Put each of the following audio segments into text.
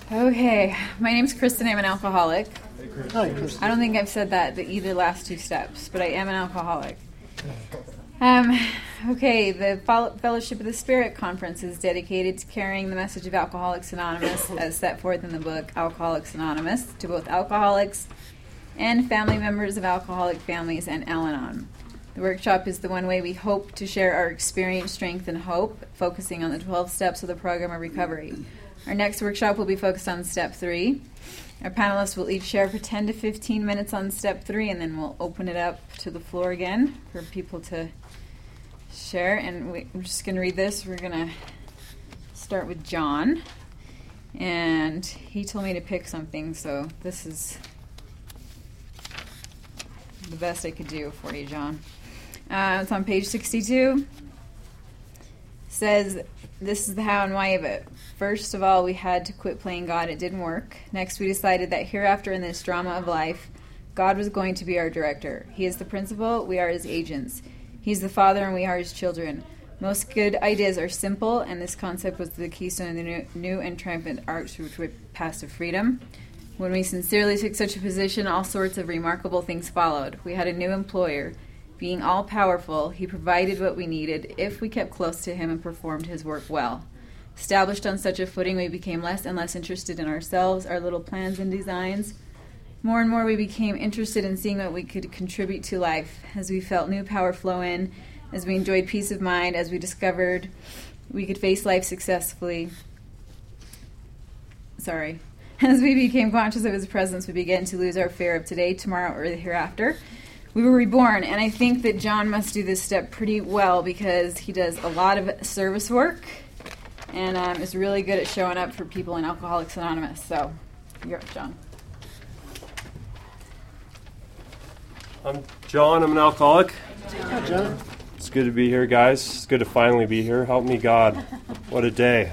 Okay, my name's Kristen. I'm an alcoholic. Hi, Kristen. I don't think I've said that either last two steps, but I am an alcoholic. Okay, the Fellowship of the Spirit Conference is dedicated to carrying the message of Alcoholics Anonymous as set forth in the book Alcoholics Anonymous to both alcoholics and family members of alcoholic families and Al-Anon. The workshop is the one way we hope to share our experience, strength, and hope, focusing on the 12 steps of the program of recovery. Our next workshop will be focused on Step 3. Our panelists will each share for 10 to 15 minutes on Step 3, and then we'll open it up to the floor again for people to share. And we're just going to read this. We're going to start with John. And he told me to pick something, so this is the best I could do for you, John. It's on page 62. Says, this is the how and why of it. First of all, we had to quit playing God. It didn't work. Next, we decided that hereafter in this drama of life, God was going to be our director. He is the principal. We are his agents. He's the father, and we are his children. Most good ideas are simple, and this concept was the keystone of the new and triumphant arch which would pass to freedom. When we sincerely took such a position, all sorts of remarkable things followed. We had a new employer. Being all-powerful, he provided what we needed if we kept close to him and performed his work well. Established on such a footing, we became less and less interested in ourselves, our little plans and designs. More and more we became interested in seeing what we could contribute to life. As we felt new power flow in, as we enjoyed peace of mind, as we discovered we could face life successfully. As we became conscious of his presence, we began to lose our fear of today, tomorrow, or the hereafter. We were reborn, and I think that John must do this step pretty well because he does a lot of service work and is really good at showing up for people in Alcoholics Anonymous. So, you're up, John. I'm John. I'm an alcoholic. Hi, John. It's good to be here, guys. It's good to finally be here. Help me, God. What a day.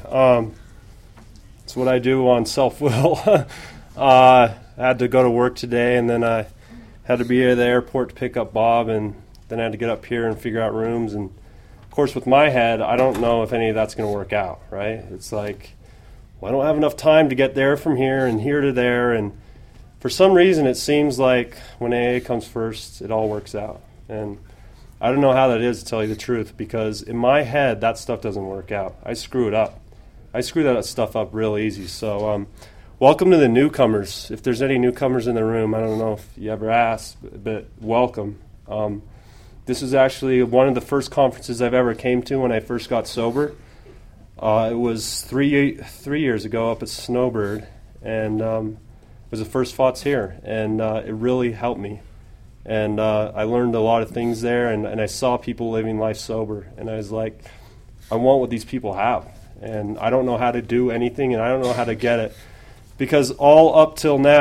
It's what I do on self-will. I had to go to work today, and then I had to be at the airport to pick up Bob, and then I had to get up here and figure out rooms. And, of course, with my head, I don't know if any of that's going to work out, right? It's like, well, I don't have enough time to get there from here and here to there. And for some reason, it seems like when AA comes first, it all works out. And I don't know how that is, to tell you the truth, because in my head, that stuff doesn't work out. I screw it up. I screw that stuff up real easy. So, welcome to the newcomers. If there's any newcomers in the room, I don't know if you ever asked, but welcome. This is actually one of the first conferences I've ever came to when I first got sober. It was three years ago up at Snowbird, and it was the first FOTS here, and it really helped me. And I learned a lot of things there, and I saw people living life sober, and I was like, I want what these people have, and I don't know how to do anything, and I don't know how to get it. Because all up till when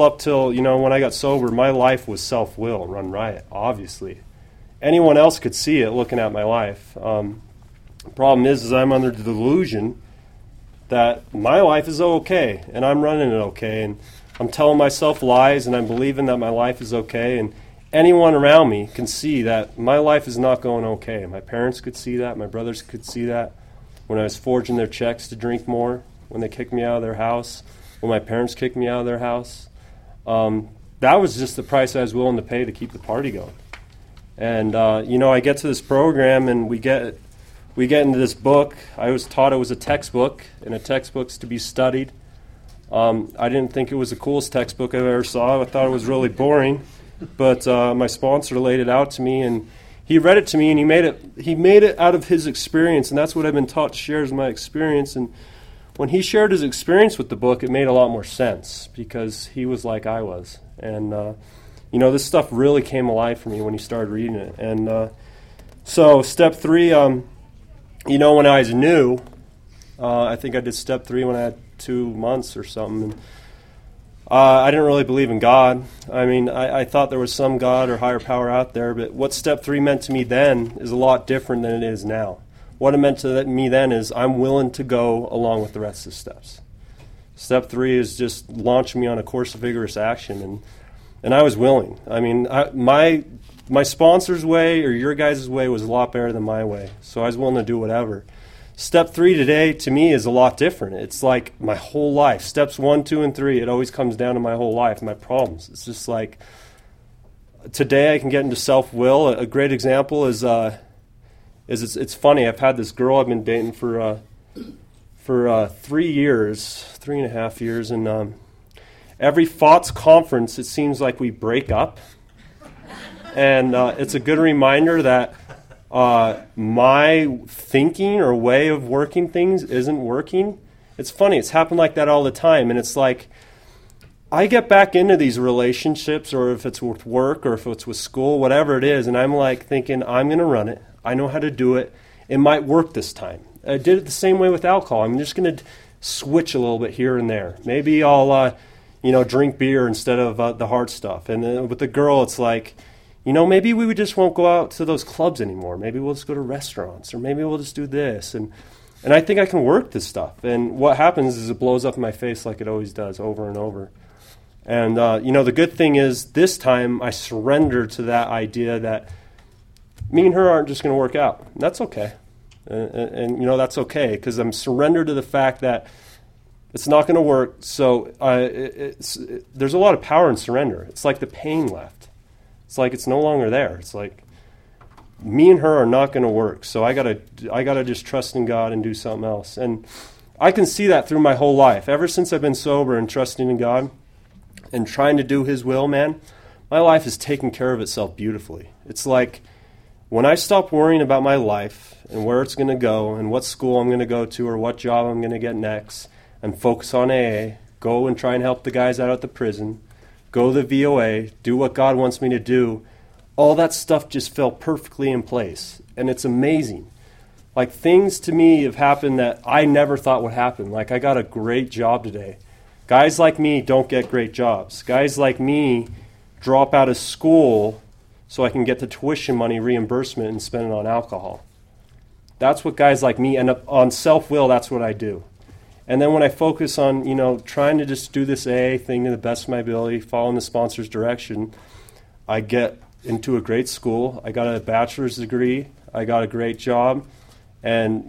I got sober, my life was self-will, run riot, obviously. Anyone else could see it looking at my life. The problem is I'm under the delusion that my life is okay, and I'm running it okay, and I'm telling myself lies, and I'm believing that my life is okay, and anyone around me can see that my life is not going okay. My parents could see that. My brothers could see that. When I was forging their checks to drink more, when they kicked me out of their house, when my parents kicked me out of their house, that was just the price I was willing to pay to keep the party going. And, I get to this program, and we get into this book. I was taught it was a textbook, and a textbook's to be studied. I didn't think it was the coolest textbook I ever saw. I thought it was really boring. But my sponsor laid it out to me, and he read it to me, and he made it out of his experience, and that's what I've been taught to share is my experience. And when he shared his experience with the book, it made a lot more sense because he was like I was. And, this stuff really came alive for me when he started reading it. And so Step 3, when I was new, I think I did Step 3 when I had 2 months or something. And, I didn't really believe in God. I mean, I thought there was some God or higher power out there, but what Step 3 meant to me then is a lot different than it is now. What it meant to me then is I'm willing to go along with the rest of the steps. Step 3 is just launching me on a course of vigorous action, and I was willing. I mean, my sponsor's way or your guys' way was a lot better than my way, so I was willing to do whatever. step 3 today to me is a lot different. It's like my whole life. Steps 1, 2, and 3, it always comes down to my whole life, my problems. It's just like today I can get into self-will. A great example is it's funny. I've had this girl I've been dating for 3 years, 3.5 years, and every FOTS conference, it seems like we break up. And it's a good reminder that my thinking or way of working things isn't working. It's funny. It's happened like that all the time. And it's like I get back into these relationships, or if it's with work or if it's with school, whatever it is, and I'm like thinking, I'm going to run it. I know how to do it. It might work this time. I did it the same way with alcohol. I'm just going to switch a little bit here and there. Maybe I'll, drink beer instead of the hard stuff. And with the girl, it's like, maybe we just won't go out to those clubs anymore. Maybe we'll just go to restaurants, or maybe we'll just do this. And I think I can work this stuff. And what happens is it blows up in my face like it always does, over and over. And, the good thing is this time I surrendered to that idea that me and her aren't just going to work out. And that's okay. And that's okay, because I'm surrendered to the fact that it's not going to work. So there's a lot of power in surrender. It's like the pain left. It's like it's no longer there. It's like me and her are not going to work. So I gotta just trust in God and do something else. And I can see that through my whole life. Ever since I've been sober and trusting in God and trying to do His will, man, my life has taken care of itself beautifully. It's like when I stop worrying about my life and where it's going to go and what school I'm going to go to or what job I'm going to get next, and focus on AA, go and try and help the guys out at the prison, go to the VOA, do what God wants me to do, all that stuff just fell perfectly in place. And it's amazing. Like, things to me have happened that I never thought would happen. Like, I got a great job today. Guys like me don't get great jobs. Guys like me drop out of school so I can get the tuition money reimbursement and spend it on alcohol. That's what guys like me end up on. Self-will, that's what I do. And then when I focus on, trying to just do this AA thing to the best of my ability, following the sponsor's direction, I get into a great school. I got a bachelor's degree. I got a great job. And,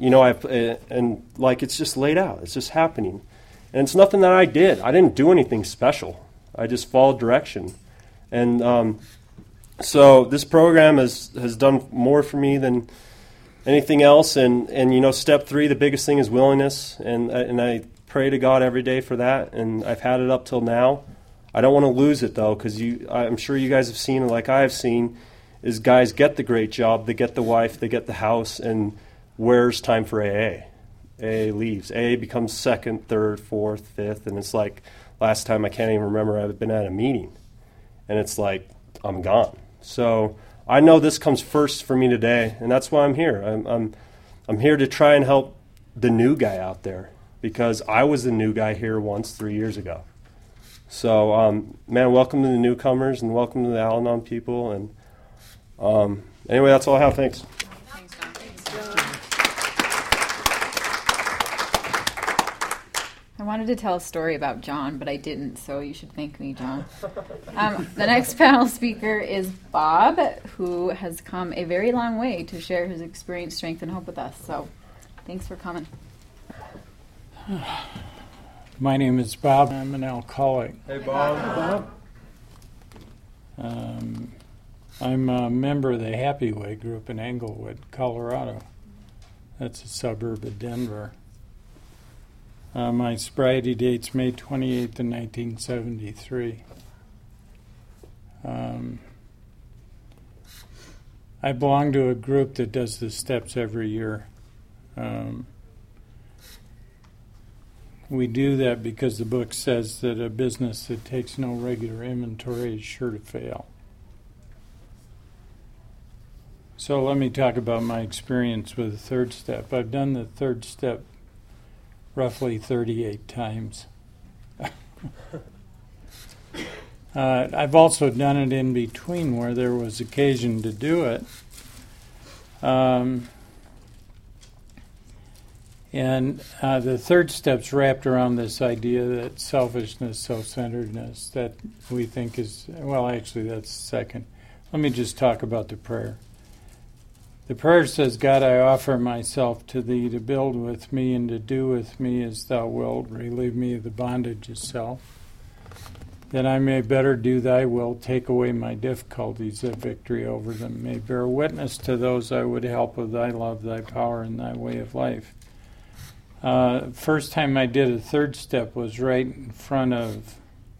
it's just laid out. It's just happening. And it's nothing that I did. I didn't do anything special. I just followed direction. And so this program has done more for me than anything else. And step 3, the biggest thing is willingness. And I pray to God every day for that. And I've had it up till now. I don't want to lose it, though, because I'm sure you guys have seen, like I have seen, is guys get the great job, they get the wife, they get the house, and where's time for AA? AA leaves. AA becomes 2nd, 3rd, 4th, 5th, and it's like last time I can't even remember I've been at a meeting. And it's like, I'm gone. So I know this comes first for me today, and that's why I'm here. I'm here to try and help the new guy out there, because I was the new guy here once 3 years ago. So, man, welcome to the newcomers, and welcome to the Al-Anon people. And anyway, that's all I have. Thanks. Thanks, John. I wanted to tell a story about John, but I didn't, so you should thank me, John. The next panel speaker is Bob, who has come a very long way to share his experience, strength, and hope with us. So thanks for coming. My name is Bob. I'm an alcoholic. Hey, Bob. I'm a member of the Happy Way group in Englewood, Colorado. That's a suburb of Denver. My sobriety date's May 28th, 1973. I belong to a group that does the steps every year. We do that because the book says that a business that takes no regular inventory is sure to fail. So let me talk about my experience with the third step. I've done the third step roughly 38 times. I've also done it in between where there was occasion to do it. And the third step's wrapped around this idea that selfishness, self-centeredness, that we think is, well, actually that's second. Let me just talk about the prayer. The prayer says, God, I offer myself to thee to build with me and to do with me as thou wilt. Relieve me of the bondage of self, that I may better do thy will, take away my difficulties, that victory over them may bear witness to those I would help of thy love, thy power, and thy way of life. First time I did a third step was right in front of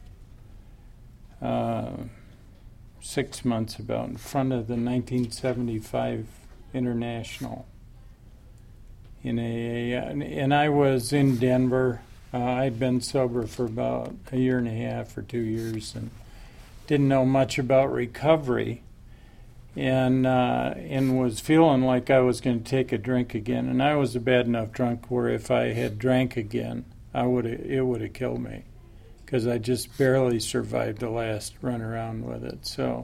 6 months about in front of the 1975 International in AA, and I was in Denver. I'd been sober for about a year and a half or 2 years and didn't know much about recovery, and was feeling like I was going to take a drink again. And I was a bad enough drunk where if I had drank again, it would have killed me, because I just barely survived the last run around with it. So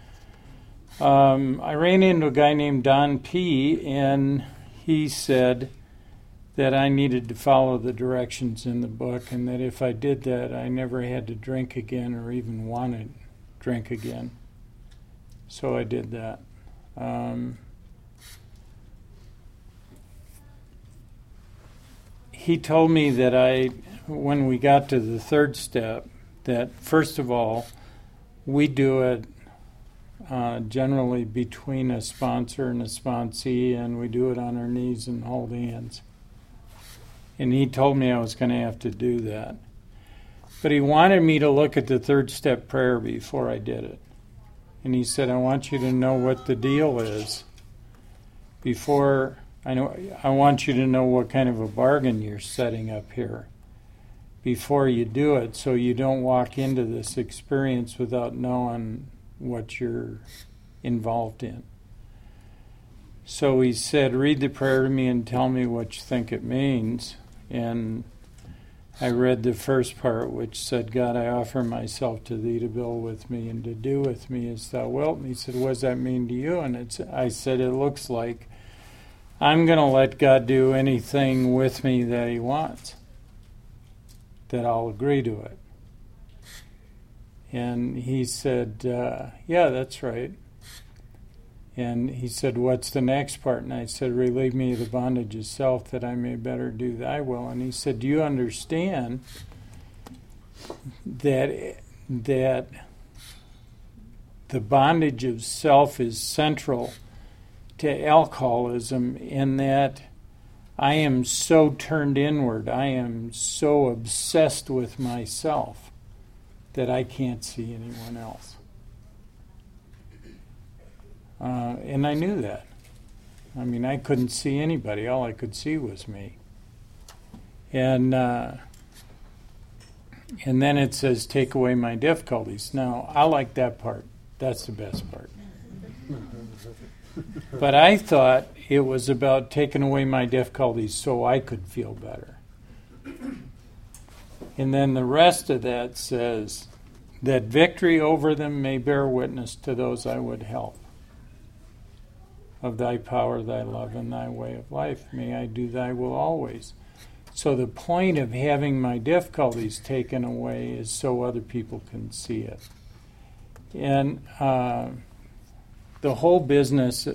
I ran into a guy named Don P., and he said that I needed to follow the directions in the book, and that if I did that, I never had to drink again or even want to drink again. So I did that. He told me that when we got to the third step, that first of all, we do it generally between a sponsor and a sponsee, and we do it on our knees and hold hands. And he told me I was going to have to do that. But he wanted me to look at the third step prayer before I did it. And he said, I want you to know what the deal is before I want you to know what kind of a bargain you're setting up here before you do it, so you don't walk into this experience without knowing what you're involved in. So he said, read the prayer to me and tell me what you think it means. And I read the first part, which said, God, I offer myself to thee to build with me and to do with me as thou wilt. And he said, what does that mean to you? And I said, it looks like I'm going to let God do anything with me that he wants, that I'll agree to it. And he said, yeah, that's right. And he said, what's the next part? And I said, relieve me of the bondage of self, that I may better do thy will. And he said, do you understand that the bondage of self is central to alcoholism, in that I am so turned inward, I am so obsessed with myself that I can't see anyone else. And I knew that. I mean, I couldn't see anybody. All I could see was me. And then it says, take away my difficulties. Now, I like that part. That's the best part. But I thought it was about taking away my difficulties so I could feel better. And then the rest of that says that victory over them may bear witness to those I would help. Of thy power, thy love, and thy way of life, may I do thy will always. So the point of having my difficulties taken away is so other people can see it. And the whole business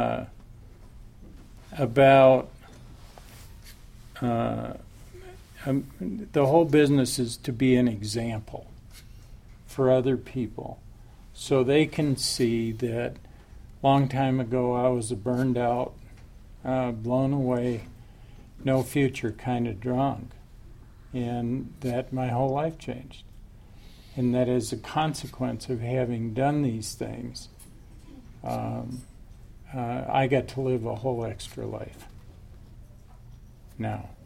the whole business is to be an example for other people, so they can see that long time ago I was a burned out, blown away, no future kind of drunk, and that my whole life changed. And that as a consequence of having done these things, I got to live a whole extra life now.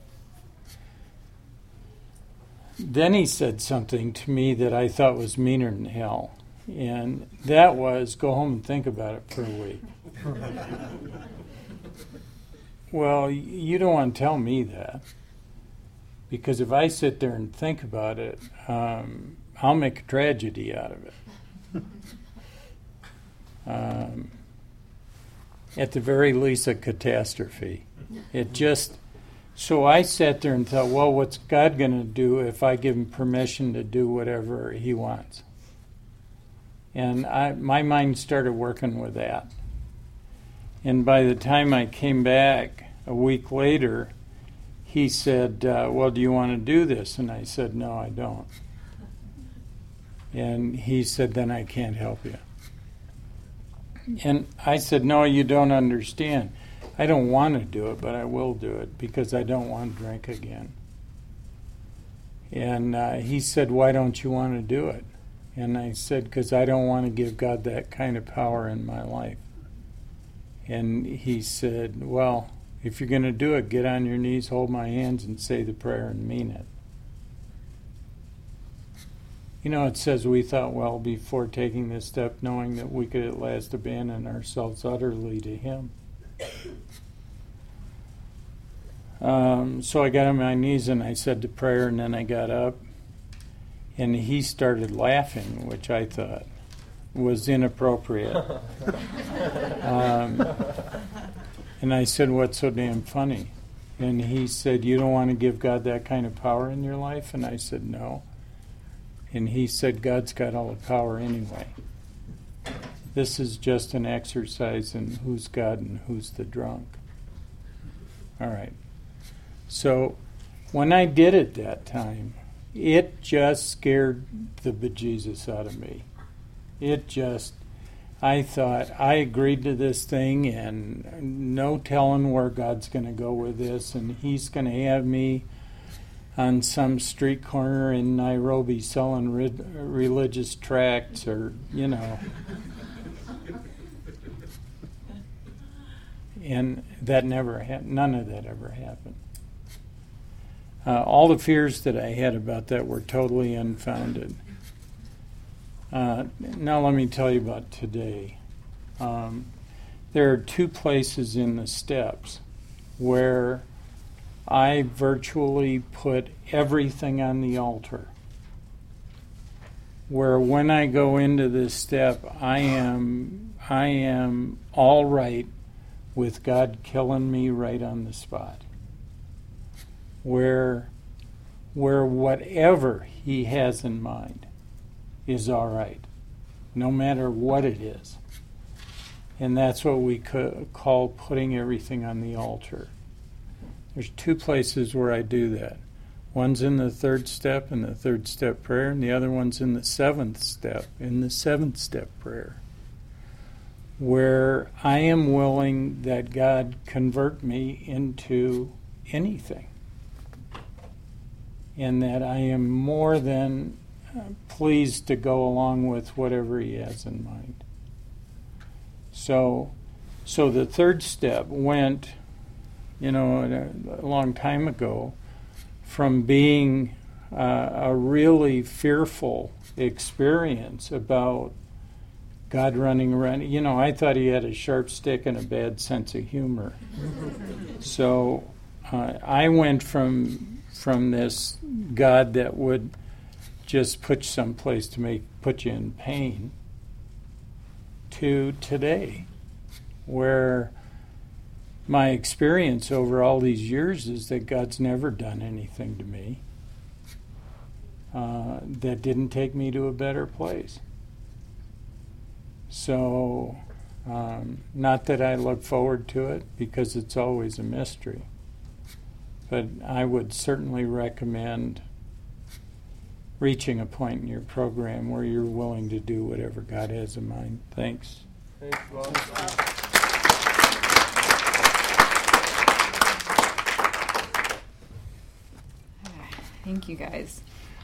Then he said something to me that I thought was meaner than hell. And that was, go home and think about it for a week. Well, you don't want to tell me that. Because if I sit there and think about it, I'll make a tragedy out of it. At the very least, a catastrophe. So I sat there and thought, well, what's God going to do if I give him permission to do whatever he wants? And my mind started working with that. And by the time I came back a week later, he said, well, do you want to do this? And I said, no, I don't. And he said, then I can't help you. And I said, no, you don't understand. I don't want to do it, but I will do it because I don't want to drink again. And he said, why don't you want to do it? And I said, because I don't want to give God that kind of power in my life. And he said, well, if you're going to do it, get on your knees, hold my hands, and say the prayer and mean it. You know, it says we thought well before taking this step, knowing that we could at last abandon ourselves utterly to Him. So I got on my knees and I said the prayer, and then I got up. And he started laughing, which I thought was inappropriate. And I said, what's so damn funny? And he said, you don't want to give God that kind of power in your life? And I said, no. And he said, God's got all the power anyway. This is just an exercise in who's God and who's the drunk. All right. So when I did it that time, it just scared the bejesus out of me. I thought, I agreed to this thing, and no telling where God's going to go with this, and He's going to have me on some street corner in Nairobi selling religious tracts, or, you know. And that never happened. None of that ever happened. All the fears that I had about that were totally unfounded. Now let me tell you about today. There are two places in the steps where I virtually put everything on the altar. Where when I go into this step, I am all right with God killing me right on the spot. Where whatever He has in mind is all right, no matter what it is. And that's what we call putting everything on the altar. There's two places where I do that. One's in the third step, in the third step prayer, and the other one's in the seventh step, in the seventh step prayer, where I am willing that God convert me into anything. And that I am more than pleased to go along with whatever He has in mind. So the third step went, a long time ago, from being a really fearful experience about God running around. I thought He had a sharp stick and a bad sense of humor. So I went from this God that would just put you someplace to put you in pain to today, where my experience over all these years is that God's never done anything to me that didn't take me to a better place. So, not that I look forward to it, because it's always a mystery. But I would certainly recommend reaching a point in your program where you're willing to do whatever God has in mind. Thanks. Thanks, Bob. Thank you, guys.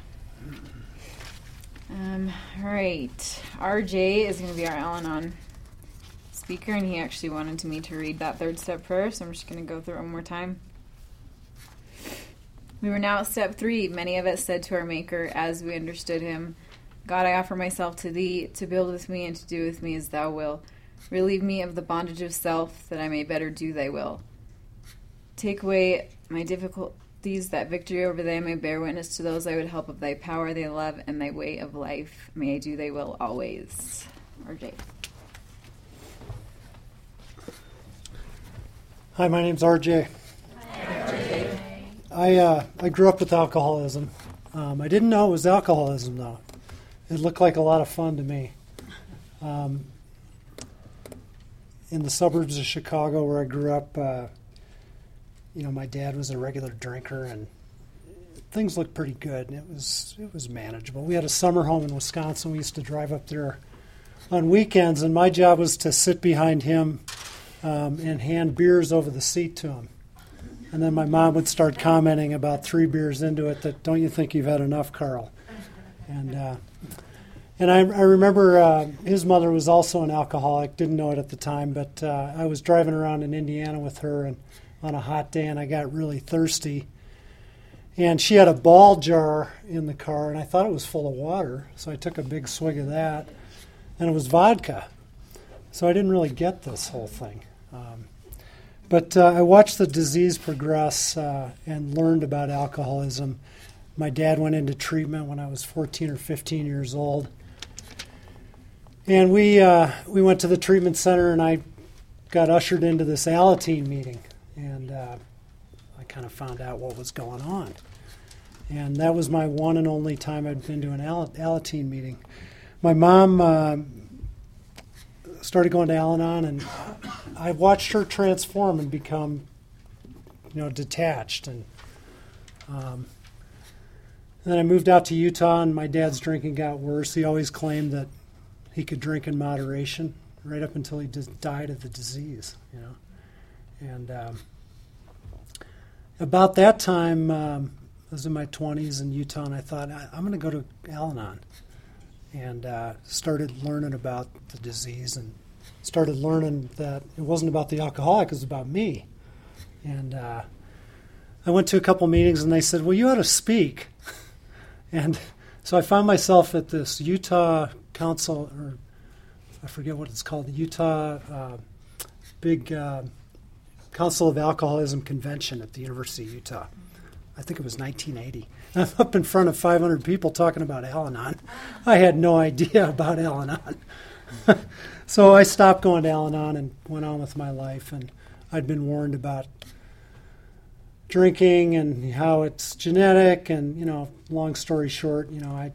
All right. RJ is going to be our Al-Anon speaker, and he actually wanted me to read that third step prayer, so I'm just going to go through it one more time. We were now at step 3. Many of us said to our Maker, as we understood Him, God, I offer myself to Thee, to build with me and to do with me as Thou wilt. Relieve me of the bondage of self, that I may better do Thy will. Take away my difficulties, that victory over them may bear witness to those I would help of Thy power, Thy love, and Thy way of life. May I do Thy will always. RJ. Hi, my name's RJ. Hi, RJ. I grew up with alcoholism. I didn't know it was alcoholism, though. It looked like a lot of fun to me. in the suburbs of Chicago where I grew up. My dad was a regular drinker, and things looked pretty good, and it was manageable. We had a summer home in Wisconsin. We used to drive up there on weekends, and my job was to sit behind him and hand beers over the seat to him. And then my mom would start commenting about 3 beers into it that, "Don't you think you've had enough, Carl?" And I remember his mother was also an alcoholic, didn't know it at the time, but I was driving around in Indiana with her and on a hot day, and I got really thirsty. And she had a ball jar in the car, and I thought it was full of water, so I took a big swig of that, and it was vodka. So I didn't really get this whole thing. But I watched the disease progress and learned about alcoholism. My dad went into treatment when I was 14 or 15 years old. And we went to the treatment center, and I got ushered into this Alateen meeting. And I kind of found out what was going on. And that was my one and only time I'd been to an Alateen meeting. My mom started going to Al-Anon, and I watched her transform and become, detached. And then I moved out to Utah, and my dad's drinking got worse. He always claimed that he could drink in moderation right up until he just died of the disease, And about that time, I was in my 20s in Utah, and I thought, I'm going to go to Al-Anon. And started learning about the disease and started learning that it wasn't about the alcoholic, it was about me. And I went to a couple meetings, and they said, well, you ought to speak. And so I found myself at this Utah Council, or I forget what it's called, the Utah big Council of Alcoholism Convention at the University of Utah. I think it was 1980. I'm up in front of 500 people talking about Al-Anon. I had no idea about Al-Anon. So I stopped going to Al-Anon and went on with my life. And I'd been warned about drinking and how it's genetic. And, long story short, I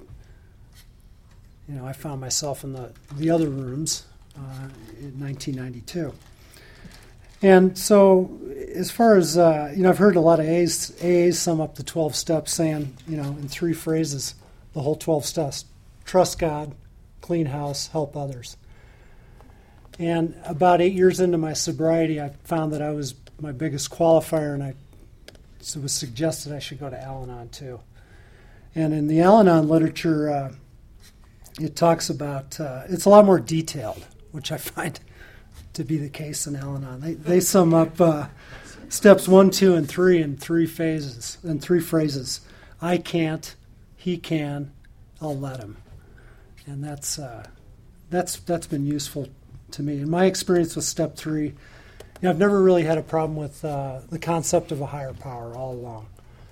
found myself in the other rooms in 1992. And so as far as, I've heard a lot of AAs sum up the 12 steps saying, in 3 phrases, the whole 12 steps: trust God, clean house, help others. And about 8 years into my sobriety, I found that I was my biggest qualifier, and it was suggested I should go to Al-Anon too. And in the Al-Anon literature, it talks about, it's a lot more detailed, which I find to be the case in Al-Anon. They sum up steps 1, 2, and 3 in 3 phases, in 3 phrases. I can't, he can, I'll let him. And that's been useful to me. In my experience with step 3, I've never really had a problem with the concept of a higher power all along.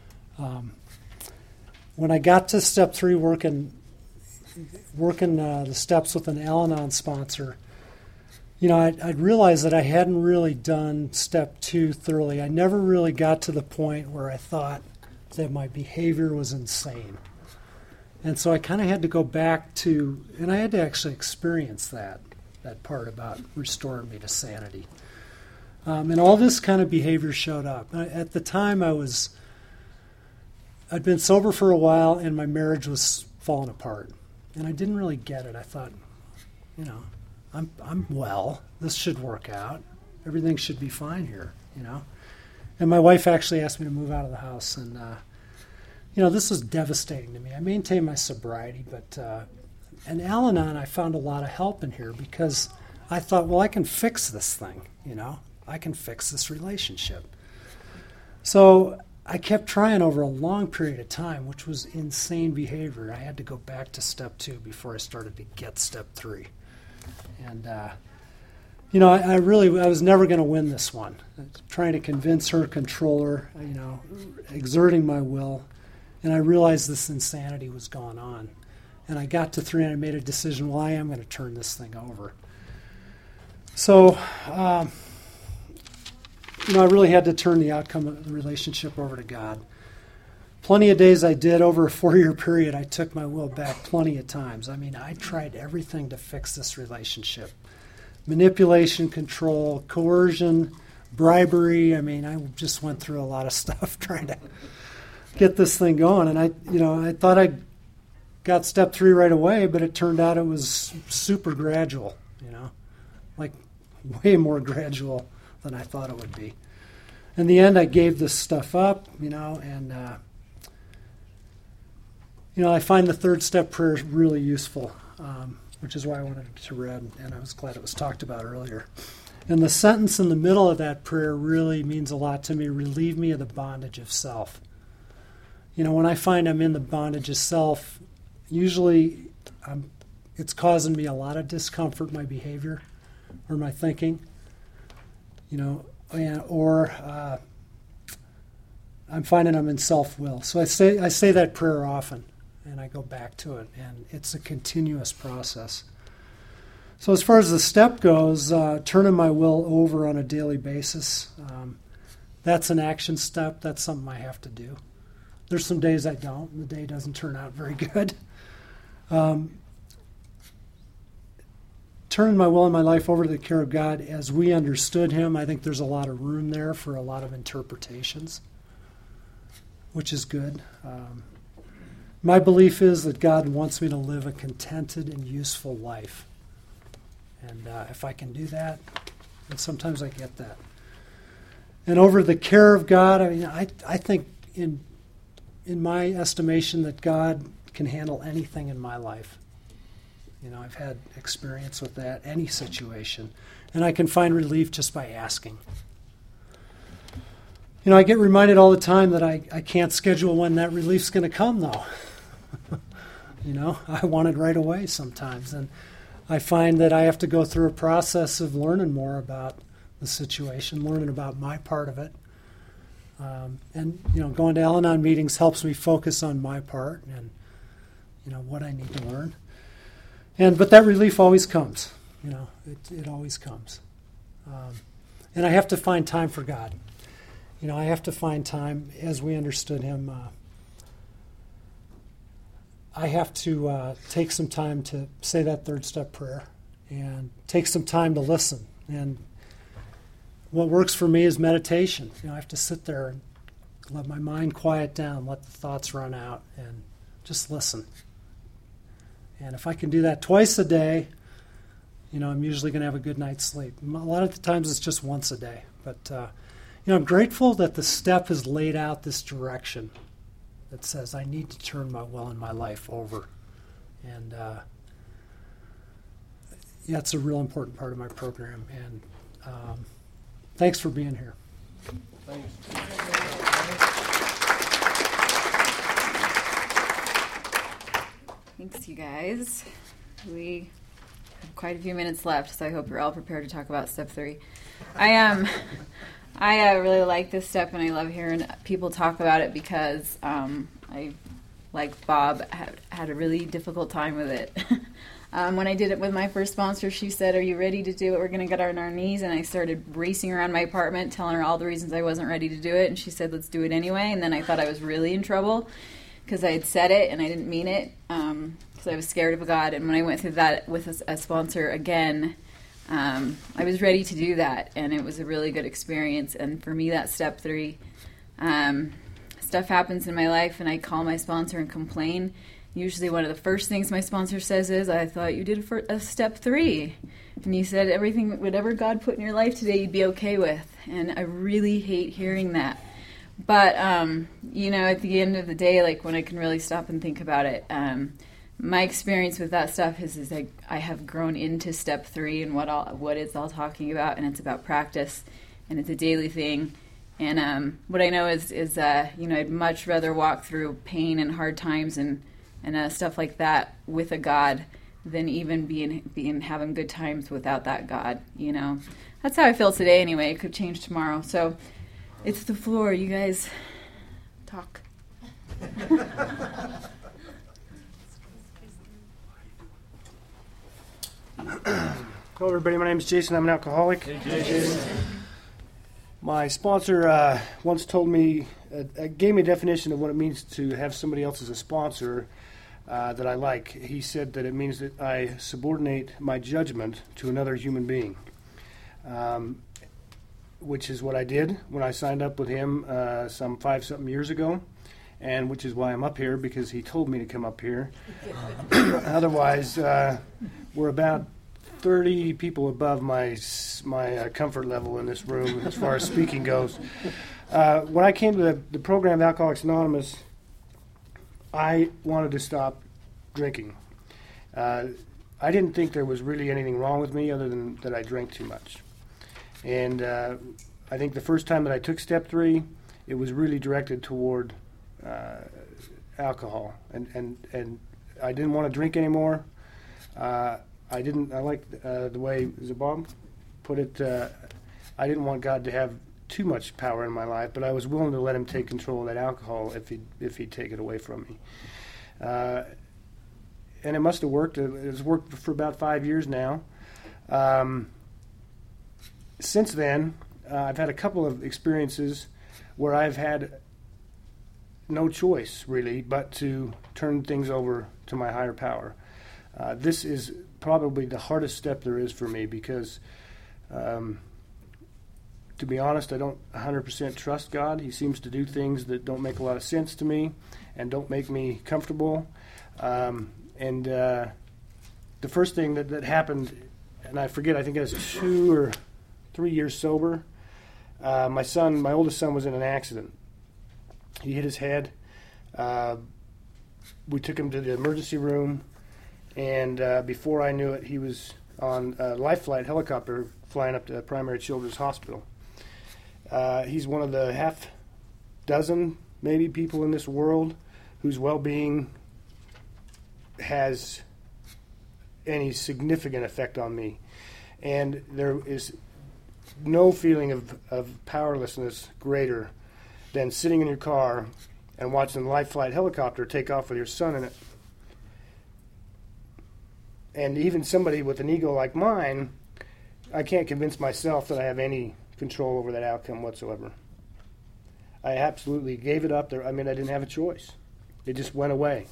When I got to step 3, working the steps with an Al-Anon sponsor, I'd realized that I hadn't really done step 2 thoroughly. I never really got to the point where I thought that my behavior was insane. And so I kind of had to go back to, and I had to actually experience that part about restoring me to sanity. And all this kind of behavior showed up. At the time, I'd been sober for a while, and my marriage was falling apart. And I didn't really get it. I thought, I'm well. This should work out. Everything should be fine here, And my wife actually asked me to move out of the house, and this was devastating to me. I maintained my sobriety, but in Al-Anon, I found a lot of help in here because I thought, well, I can fix this thing, I can fix this relationship. So I kept trying over a long period of time, which was insane behavior. I had to go back to step 2 before I started to get step 3. And, I was never going to win this one. Trying to convince her, control her, exerting my will. And I realized this insanity was going on. And I got to 3 and I made a decision, well, I am going to turn this thing over. So, I really had to turn the outcome of the relationship over to God. Plenty of days I did. Over a 4-year period, I took my will back plenty of times. I tried everything to fix this relationship. manipulation, control, coercion, bribery. I mean, I just went through a lot of stuff trying to get this thing going. And I thought I got step 3 right away, but it turned out it was super gradual, like way more gradual than I thought it would be. In the end, I gave this stuff up, and I find the 3rd step prayer is really useful, which is why I wanted to read, and I was glad it was talked about earlier. And the sentence in the middle of that prayer really means a lot to me. Relieve me of the bondage of self. When I find I'm in the bondage of self, usually it's causing me a lot of discomfort, my behavior or my thinking, or I'm finding I'm in self-will. So I say that prayer often, and I go back to it, and it's a continuous process. So as far as the step goes, turning my will over on a daily basis, that's an action step. That's something I have to do. There's some days I don't, and the day doesn't turn out very good. Turning my will and my life over to the care of God as we understood Him, I think there's a lot of room there for a lot of interpretations, which is good. My belief is that God wants me to live a contented and useful life. And if I can do that, and sometimes I get that. And over the care of God, I think in my estimation that God can handle anything in my life. I've had experience with that, any situation. And I can find relief just by asking. I get reminded all the time that I can't schedule when that relief's going to come, though. I want it right away sometimes. And I find that I have to go through a process of learning more about the situation, learning about my part of it. And going to Al-Anon meetings helps me focus on my part and, what I need to learn. But that relief always comes. It always comes. And I have to find time for God. I have to find time, as we understood Him. I have to take some time to say that 3rd step prayer and take some time to listen. And what works for me is meditation. I have to sit there and let my mind quiet down, let the thoughts run out, and just listen. And if I can do that twice a day, I'm usually going to have a good night's sleep. A lot of the times it's just once a day. But, I'm grateful that the step has laid out this direction that says I need to turn my will and my life over. And it's a real important part of my program. And thanks for being here. Thanks. Thanks, you guys. We have quite a few minutes left, so I hope you're all prepared to talk about step 3. I really like this step, and I love hearing people talk about it because I, like Bob, had a really difficult time with it. When I did it with my first sponsor, she said, "Are you ready to do it? We're going to get on our knees." And I started racing around my apartment, telling her all the reasons I wasn't ready to do it, and she said, "Let's do it anyway." And then I thought I was really in trouble because I had said it and I didn't mean it because I was scared of God. And when I went through that with a sponsor again, I was ready to do that, and it was a really good experience. And for me, that's step 3. Stuff happens in my life, and I call my sponsor and complain. Usually one of the first things my sponsor says is, "I thought you did a step 3. And you said everything, whatever God put in your life today, you'd be okay with." And I really hate hearing that. But, at the end of the day, like when I can really stop and think about it, my experience with that stuff is I have grown into step 3 and what it's all talking about, and it's about practice, and it's a daily thing. And what I know is I'd much rather walk through pain and hard times and stuff like that with a God than even having good times without that God. That's how I feel today. Anyway, it could change tomorrow. So it's the floor. You guys talk. Hello, everybody. My name is Jason. I'm an alcoholic. Hey, Jason. My sponsor once told me, gave me a definition of what it means to have somebody else as a sponsor. that I like. He said that it means that I subordinate my judgment to another human being, which is what I did when I signed up with him some 5-something years ago, and which is why I'm up here, because he told me to come up here. Otherwise, we're about 30 people above my comfort level in this room as far as speaking goes. When I came to the program Alcoholics Anonymous, I wanted to stop drinking. I didn't think there was really anything wrong with me other than that I drank too much. And I think the first time that I took step 3, it was really directed toward alcohol. And I didn't want to drink anymore. I like the way Zabab put it, I didn't want God to have too much power in my life, but I was willing to let him take control of that alcohol if he'd take it away from me. And it must have worked. It's worked for about 5 years now. Since then, I've had a couple of experiences where I've had no choice, really, but to turn things over to my higher power. This is probably the hardest step there is for me because, to be honest, I don't 100% trust God. He seems to do things that don't make a lot of sense to me and don't make me comfortable. And the first thing that happened, and I forget, I think I was 2 or 3 years sober. My oldest son was in an accident. He hit his head. We took him to the emergency room, and before I knew it, he was on a life flight helicopter flying up to Primary Children's Hospital. He's one of the half dozen, maybe, people in this world whose well-being has any significant effect on me. And there is no feeling of powerlessness greater than sitting in your car and watching the life flight helicopter take off with your son in it. And even somebody with an ego like mine, I can't convince myself that I have any control over that outcome whatsoever. I absolutely gave it up. I didn't have a choice. It just went away.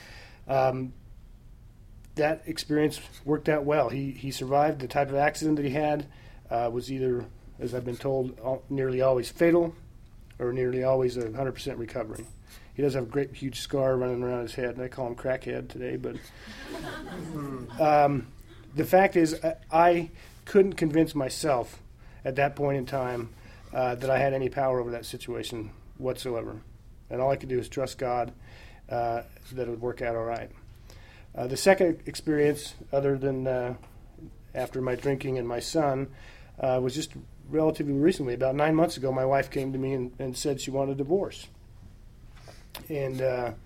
That experience worked out well. He survived. The type of accident that he had was either, as I've been told, nearly always fatal or nearly always 100% recovery. He does have a great huge scar running around his head, and I call him crackhead today. But the fact is, I couldn't convince myself at that point in time that I had any power over that situation whatsoever. And all I could do is trust God that it would work out all right. The second experience, other than after my drinking and my son, was just relatively recently. About 9 months ago, my wife came to me and said she wanted a divorce. And,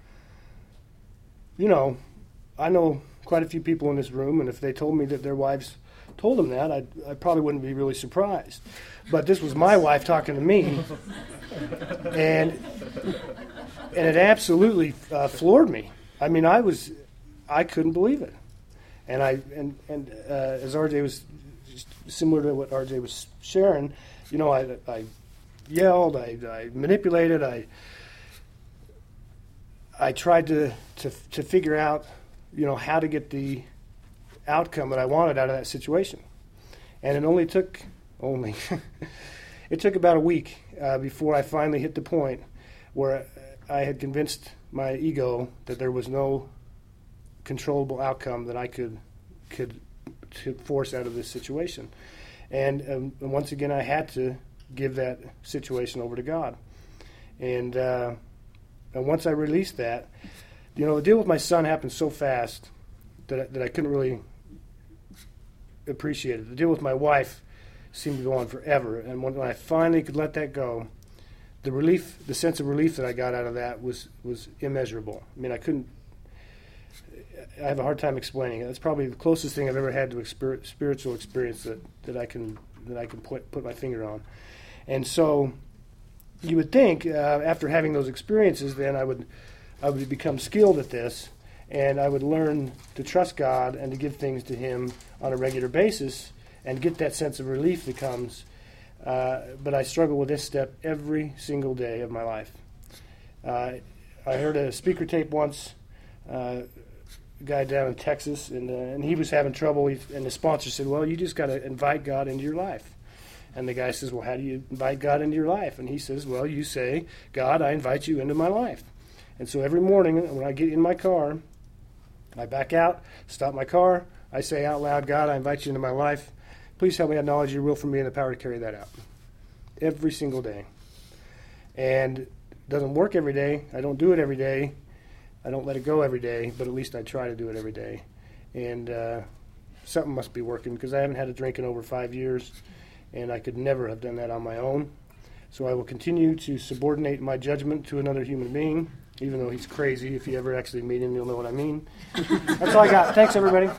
I know quite a few people in this room, and if they told me that their wives told them that, I probably wouldn't be really surprised. But this was my wife talking to me, and it absolutely floored me. I couldn't believe it. And as RJ was, similar to what RJ was sharing, I yelled, I manipulated, I tried to figure out, how to get the outcome that I wanted out of that situation. And it took about a week before I finally hit the point where I had convinced my ego that there was no controllable outcome that I could force out of this situation. And once again, I had to give that situation over to God. And once I released that, the deal with my son happened so fast that I couldn't really appreciate it. The deal with my wife seemed to go on forever. And when I finally could let that go, the sense of relief that I got out of that was immeasurable. I have a hard time explaining it. That's probably the closest thing I've ever had to a spiritual experience that I can put my finger on. And so you would think after having those experiences, then I would become skilled at this, and I would learn to trust God and to give things to Him on a regular basis and get that sense of relief that comes. But I struggle with this step every single day of my life. I heard a speaker tape once guy down in Texas, and he was having trouble. And the sponsor said, "Well, you just got to invite God into your life." And the guy says, "Well, how do you invite God into your life?" And he says, "Well, you say, God, I invite you into my life." And so every morning when I get in my car, I back out, stop my car, I say out loud, "God, I invite you into my life. Please help me have knowledge of your will for me and the power to carry that out." Every single day. And it doesn't work every day. I don't do it every day. I don't let it go every day, but at least I try to do it every day. And something must be working, because I haven't had a drink in over 5 years, and I could never have done that on my own. So I will continue to subordinate my judgment to another human being, even though he's crazy. If you ever actually meet him, you'll know what I mean. That's all I got. Thanks, everybody.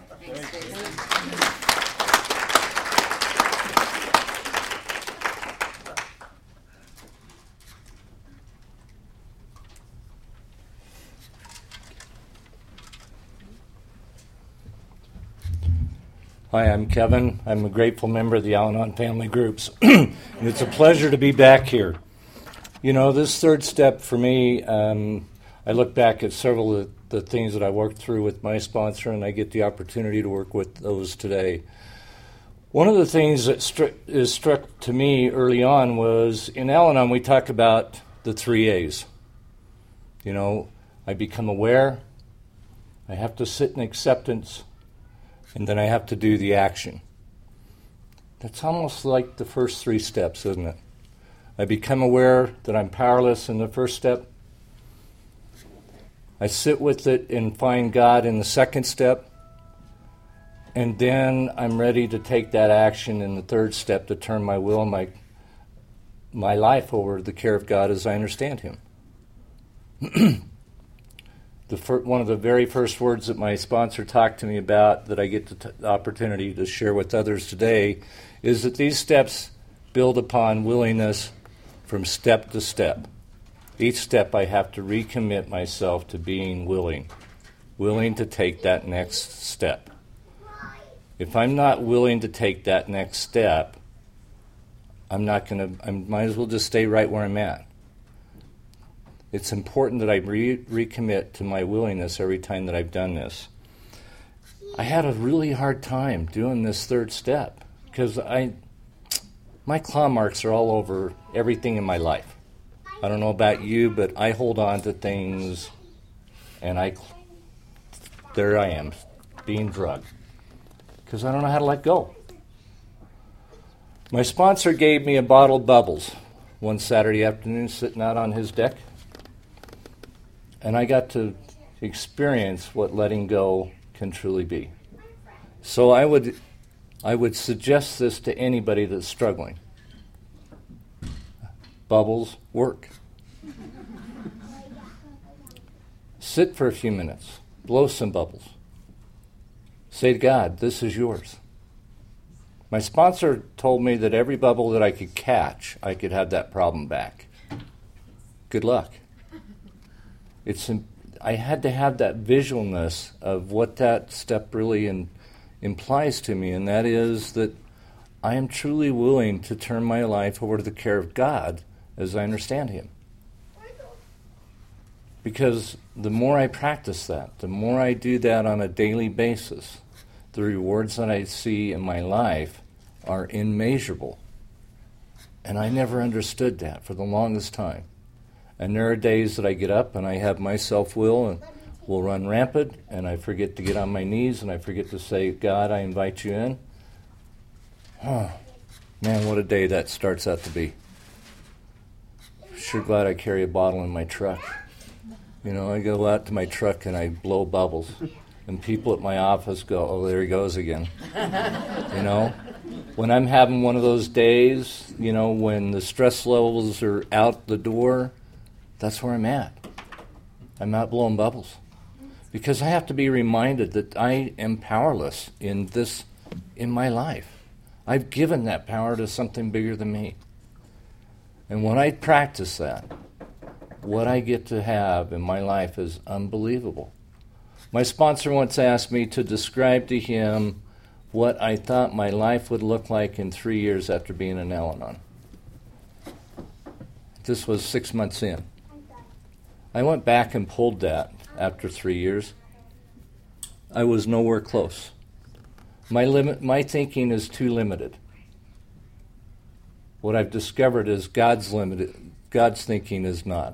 Hi, I'm Kevin. I'm a grateful member of the Al-Anon family groups. And it's a pleasure to be back here. You know, this third step for me, I look back at several of the things that I worked through with my sponsor, and I get the opportunity to work with those today. One of the things that struck to me early on was, in Al-Anon we talk about the 3 A's. You know, I become aware, I have to sit in acceptance, and then I have to do the action. That's almost like the first 3 steps, isn't it? I become aware that I'm powerless in the first step. I sit with it and find God in the second step. And then I'm ready to take that action in the third step to turn my will and my life over to the care of God as I understand Him. One of the very first words that my sponsor talked to me about, that I get the opportunity to share with others today, is that these steps build upon willingness from step to step. Each step I have to recommit myself to being willing to take that next step. If I'm not willing to take that next step, I might as well just stay right where I'm at. It's important that I recommit to my willingness every time that I've done this. I had a really hard time doing this third step because my claw marks are all over everything in my life. I don't know about you, but I hold on to things, and there I am, being drugged, because I don't know how to let go. My sponsor gave me a bottle of bubbles one Saturday afternoon, sitting out on his deck. And I got to experience what letting go can truly be. So I would suggest this to anybody that's struggling. Bubbles work. Sit for a few minutes. Blow some bubbles. Say to God, this is yours. My sponsor told me that every bubble that I could catch, I could have that problem back. Good luck. I had to have that visualness of what that step really implies to me, and that is that I am truly willing to turn my life over to the care of God as I understand Him. Because the more I practice that, the more I do that on a daily basis, the rewards that I see in my life are immeasurable. And I never understood that for the longest time. And there are days that I get up and I have my self-will and will run rampant, and I forget to get on my knees and I forget to say, God, I invite you in. Oh, man, what a day that starts out to be. Sure glad I carry a bottle in my truck. You know, I go out to my truck and I blow bubbles. And people at my office go, oh, there he goes again. You know? When I'm having one of those days, you know, when the stress levels are out the door, that's where I'm at. I'm not blowing bubbles. Because I have to be reminded that I am powerless in my life. I've given that power to something bigger than me. And when I practice that, what I get to have in my life is unbelievable. My sponsor once asked me to describe to him what I thought my life would look like in 3 years after being in Al-Anon. This was 6 months in. I went back and pulled that after 3 years. I was nowhere close. My thinking is too limited. What I've discovered is God's thinking is not.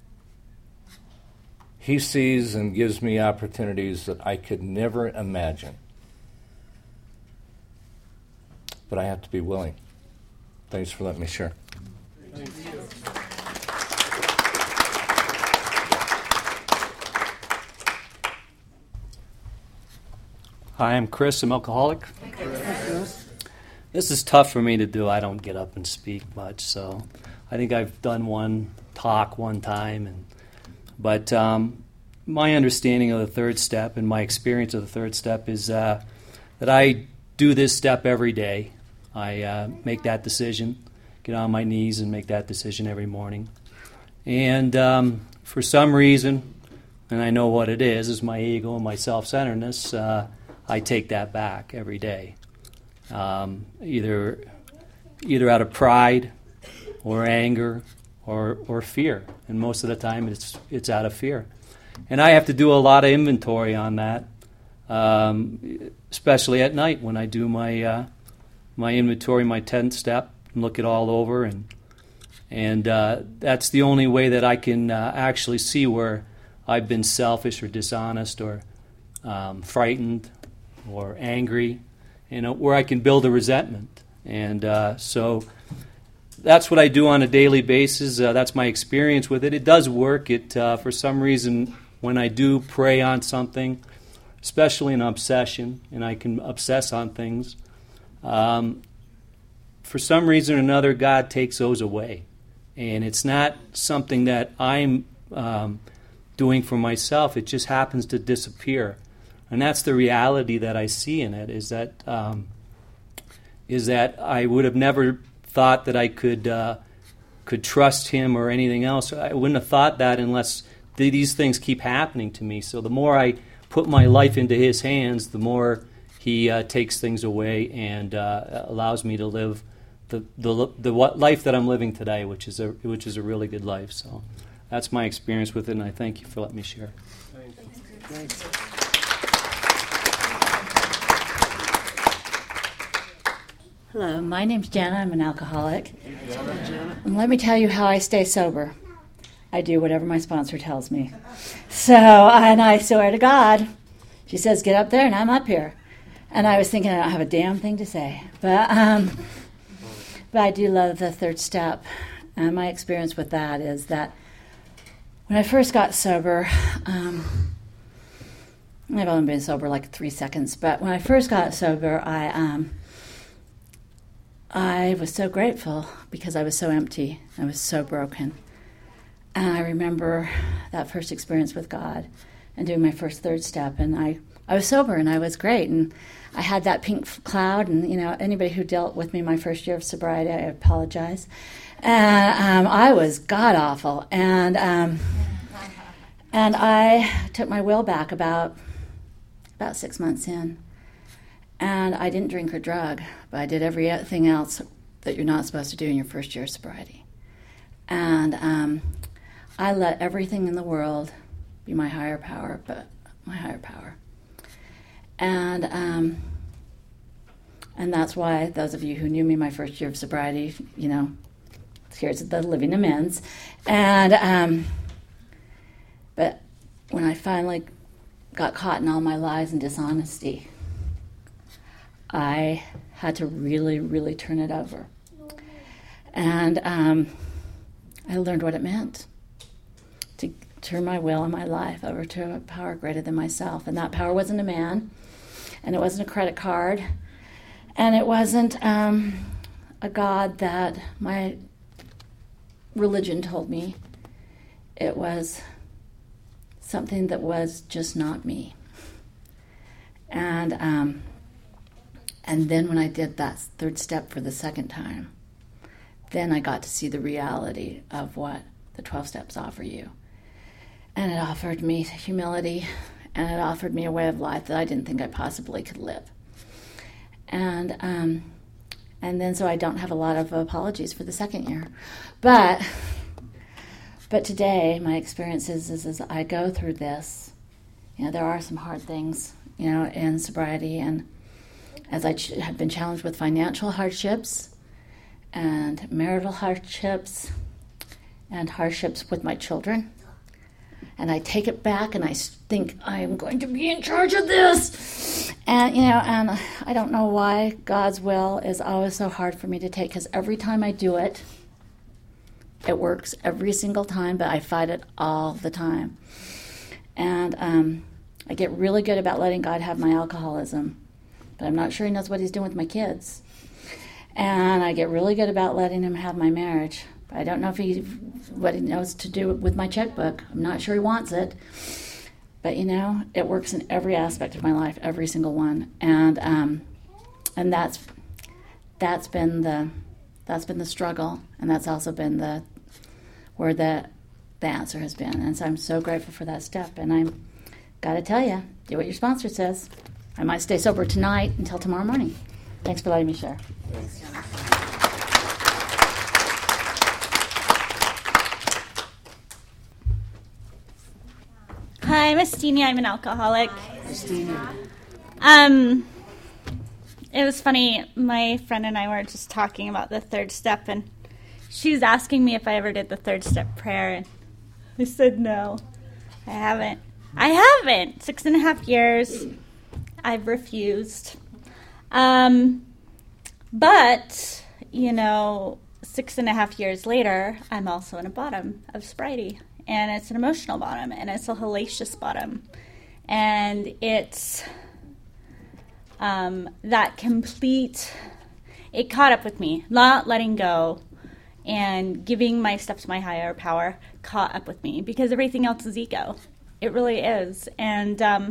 He sees and gives me opportunities that I could never imagine. But I have to be willing. Thanks for letting me share. Thank you. Hi, I'm Chris. I'm alcoholic. This is tough for me to do. I don't get up and speak much, so I think I've done one talk one time. But my understanding of the third step and my experience of the third step is that I do this step every day. I make that decision, get on my knees and make that decision every morning. And for some reason, and I know what it is my ego and my self-centeredness, I take that back every day. Either out of pride or anger or fear. And most of the time it's out of fear. And I have to do a lot of inventory on that, especially at night when I do my inventory, my 10th step, and look it all over. And that's the only way that I can actually see where I've been selfish or dishonest or frightened or angry, where I can build a resentment. And so that's what I do on a daily basis. That's my experience with it. It does work. For some reason, when I do pray on something, especially an obsession, and I can obsess on things, for some reason or another, God takes those away. And it's not something that I'm doing for myself. It just happens to disappear. And that's the reality that I see in it, is that I would have never thought that I could trust him or anything else. I wouldn't have thought that unless these things keep happening to me. So the more I put my life into his hands, the more he takes things away and allows me to live the life that I'm living today, which is a really good life. So that's my experience with it, and I thank you for letting me share. Thanks. Hello, my name's Jana. I'm an alcoholic. And let me tell you how I stay sober. I do whatever my sponsor tells me. And I swear to God, she says, get up there, and I'm up here. And I was thinking I don't have a damn thing to say. But I do love the third step. And my experience with that is that when I first got sober, I've only been sober like 3 seconds, but when I first got sober, I was so grateful because I was so empty. I was so broken. And I remember that first experience with God and doing my first third step. And I was sober and I was great. And I had that pink cloud. And, anybody who dealt with me my first year of sobriety, I apologize. And I was god-awful. And I took my will back about 6 months in. And I didn't drink or drug, but I did everything else that you're not supposed to do in your first year of sobriety. And I let everything in the world be my higher power, but my higher power. And that's why those of you who knew me my first year of sobriety, here's the living amends. And but when I finally got caught in all my lies and dishonesty, I had to really, really turn it over. And I learned what it meant to turn my will and my life over to a power greater than myself. And that power wasn't a man, and it wasn't a credit card, and it wasn't a God that my religion told me. It was something that was just not me. And then when I did that third step for the second time, then I got to see the reality of what the 12 steps offer you. And it offered me humility, and it offered me a way of life that I didn't think I possibly could live. And then so I don't have a lot of apologies for the second year. But today, my experience is I go through this, there are some hard things, in sobriety, and as I have been challenged with financial hardships and marital hardships and hardships with my children. And I take it back and I think I am going to be in charge of this. And, and I don't know why God's will is always so hard for me to take, because every time I do it, it works every single time, but I fight it all the time. And I get really good about letting God have my alcoholism, but I'm not sure he knows what he's doing with my kids. And I get really good about letting him have my marriage. I don't know what he knows to do with my checkbook. I'm not sure he wants it. But, it works in every aspect of my life, every single one. And that's been the struggle, and that's also been where the answer has been. And so I'm so grateful for that step. And I'm got to tell you, do what your sponsor says. I might stay sober tonight until tomorrow morning. Thanks for letting me share. Thanks. Hi, I'm Estina. I'm an alcoholic. It was funny. My friend and I were just talking about the third step, and she was asking me if I ever did the third step prayer, and I said no, I haven't. 6.5 years. I've refused. But, 6.5 years later, I'm also in a bottom of sobriety. And it's an emotional bottom, and it's a hellacious bottom. And it's that complete, it caught up with me. Not letting go and giving my stuff to my higher power caught up with me, because everything else is ego. It really is. And, I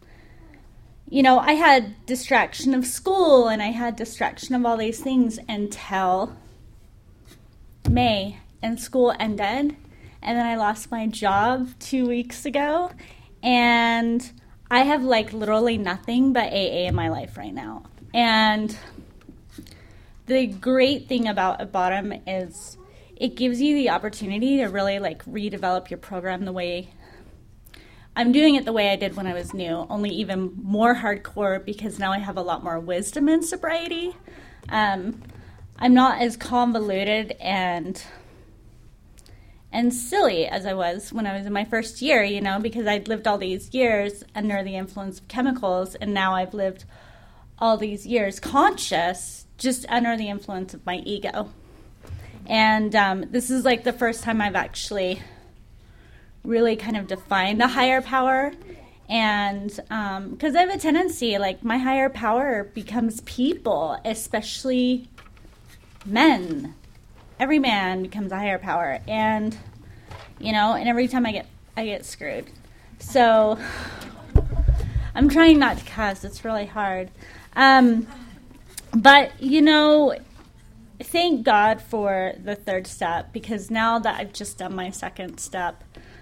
had distraction of school, and I had distraction of all these things until May, and school ended. And then I lost my job 2 weeks ago, and I have literally nothing but AA in my life right now. And the great thing about a bottom is it gives you the opportunity to really redevelop your program the way I'm doing it, the way I did when I was new, only even more hardcore, because now I have a lot more wisdom in sobriety. I'm not as convoluted and silly as I was when I was in my first year, because I'd lived all these years under the influence of chemicals, and now I've lived all these years conscious, just under the influence of my ego. And this is the first time I've actually really kind of defined a higher power. And because I have a tendency, my higher power becomes people, especially men. Every man becomes a higher power, and and every time I get screwed. So I'm trying not to cuss. It's really hard. But thank God for the third step, because now that I've just done my second step,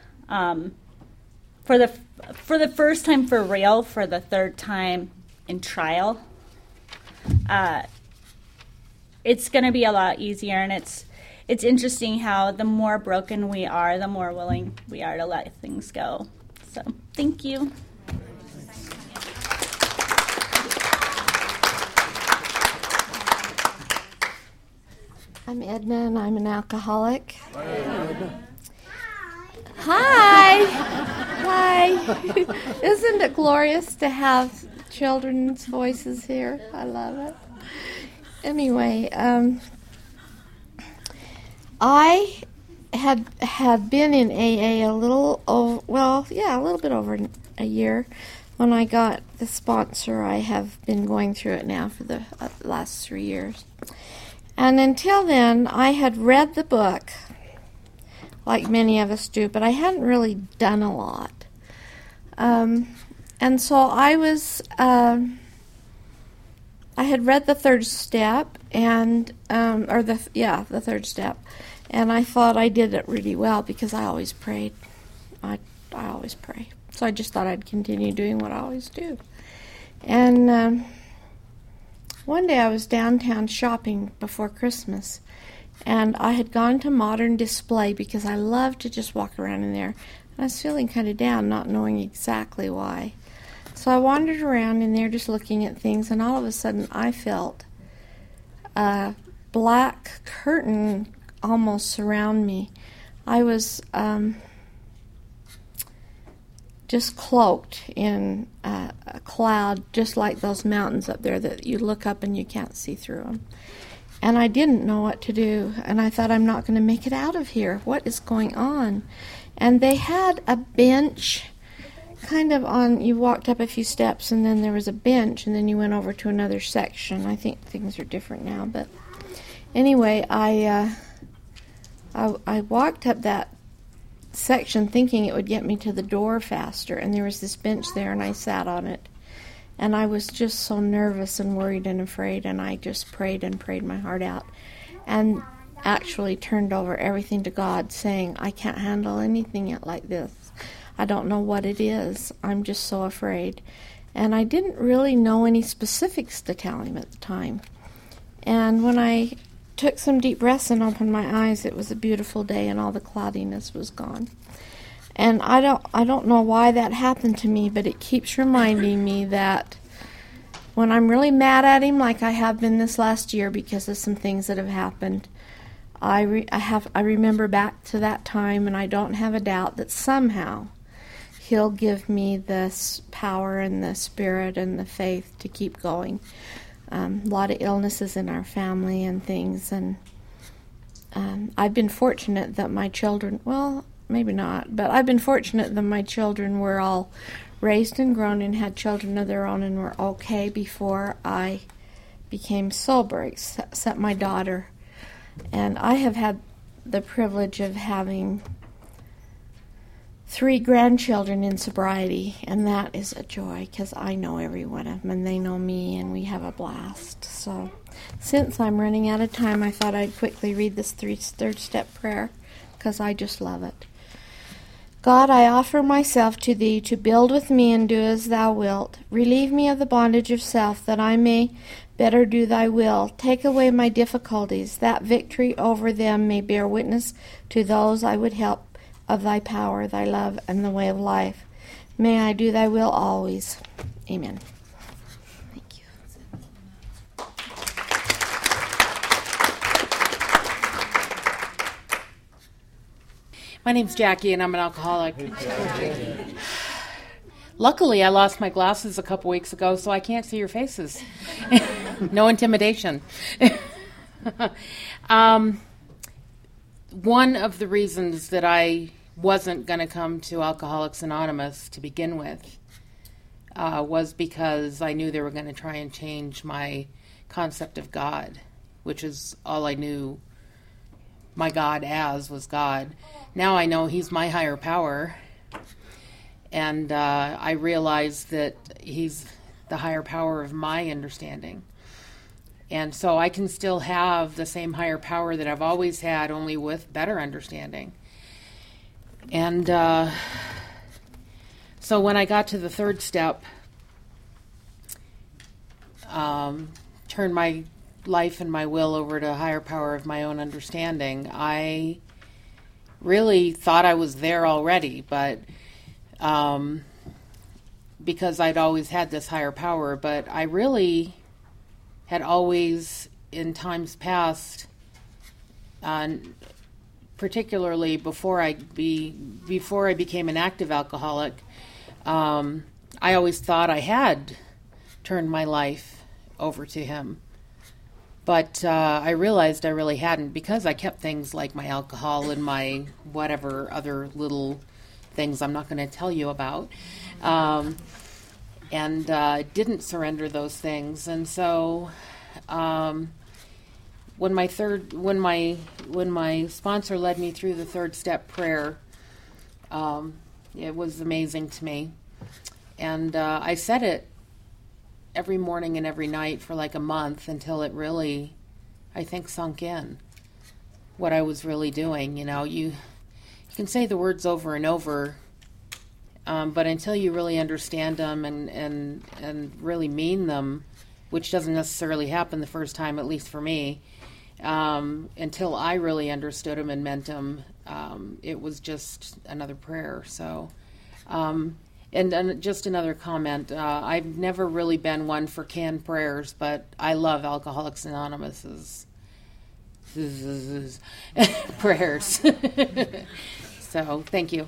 for the first time for real, for the third time in trial, it's going to be a lot easier. And it's interesting how the more broken we are, the more willing we are to let things go. So thank you. I'm Edna, and I'm an alcoholic. Hi. Hi. Isn't it glorious to have children's voices here? I love it. Anyway, I had been in AA a little bit over a year when I got the sponsor. I have been going through it now for the last 3 years. And until then, I had read the book, like many of us do, but I hadn't really done a lot. And so I had read the third step, and the third step, and I thought I did it really well because I always prayed. I always pray, so I just thought I'd continue doing what I always do. And one day I was downtown shopping before Christmas, and I had gone to Modern Display because I love to just walk around in there I was feeling kind of down, not knowing exactly why. So I wandered around in there just looking at things, and all of a sudden I felt a black curtain almost surround me. I was just cloaked in a cloud, just like those mountains up there that you look up and you can't see through them. And I didn't know what to do, and I thought, I'm not going to make it out of here. What is going on? And they had a bench kind of on, you walked up a few steps, and then there was a bench, and then you went over to another section. I think things are different now, but anyway, I walked up that section thinking it would get me to the door faster, and there was this bench there, and I sat on it. And I was just so nervous and worried and afraid, and I just prayed and prayed my heart out, and actually turned over everything to God, saying, I can't handle anything yet like this. I don't know what it is. I'm just so afraid. And I didn't really know any specifics to tell him at the time. And when I took some deep breaths and opened my eyes, it was a beautiful day, and all the cloudiness was gone. And I don't know why that happened to me, but it keeps reminding me that when I'm really mad at him, like I have been this last year because of some things that have happened, I remember back to that time, and I don't have a doubt that somehow he'll give me this power and the spirit and the faith to keep going. A lot of illnesses in our family and things, and I've been fortunate that my children, well, maybe not, but I've been fortunate that my children were all raised and grown and had children of their own and were okay before I became sober, except my daughter. And I have had the privilege of having 3 grandchildren in sobriety, and that is a joy because I know every one of them and they know me, and we have a blast. So since I'm running out of time, I thought I'd quickly read this third step prayer because I just love it. God, I offer myself to Thee to build with me and do as Thou wilt. Relieve me of the bondage of self, that I may better do Thy will. Take away my difficulties, that victory over them may bear witness to those I would help of Thy power, Thy love, and the way of life. May I do Thy will always. Amen. Thank you. My name's Jackie, and I'm an alcoholic. Luckily, I lost my glasses a couple weeks ago, so I can't see your faces. No intimidation. One of the reasons that I wasn't going to come to Alcoholics Anonymous to begin with was because I knew they were going to try and change my concept of God, which is all I knew my God as was God. Now I know He's my higher power, and I realize that He's the higher power of my understanding. And so I can still have the same higher power that I've always had, only with better understanding. And so when I got to the third step, turn my life and my will over to a higher power of my own understanding, I really thought I was there already, but because I'd always had this higher power, but I really had always, in times past, particularly before I became an active alcoholic, I always thought I had turned my life over to Him. But I realized I really hadn't, because I kept things like my alcohol and my whatever other little things I'm not going to tell you about, and didn't surrender those things. And so when my sponsor led me through the third step prayer, it was amazing to me. And I said it every morning and every night for like a month until it really, I think, sunk in what I was really doing. You know, you can say the words over and over, but until you really understand them and really mean them, which doesn't necessarily happen the first time, at least for me, until I really understood them and meant them, it was just another prayer. So, and just another comment. I've never really been one for canned prayers, but I love Alcoholics Anonymous's prayers. So, thank you.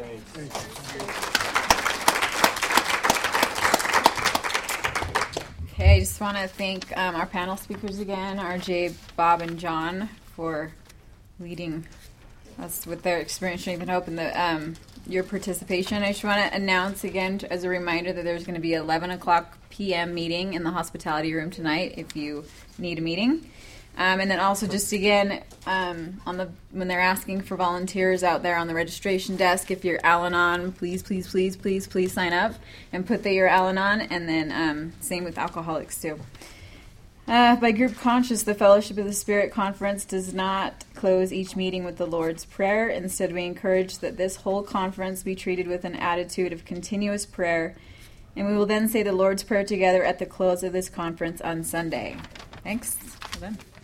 Okay, I just want to thank our panel speakers again, RJ, Bob, and John, for leading us with their experience, strength, and hope, and your participation. I just want to announce again, as a reminder, that there's going to be an 11 o'clock p.m. meeting in the hospitality room tonight if you need a meeting. And then also just again, when they're asking for volunteers out there on the registration desk, if you're Al-Anon, please sign up and put that you're Al-Anon. And then same with alcoholics too. By group conscious, the Fellowship of the Spirit Conference does not close each meeting with the Lord's Prayer. Instead, we encourage that this whole conference be treated with an attitude of continuous prayer. And we will then say the Lord's Prayer together at the close of this conference on Sunday. Thanks. Well done.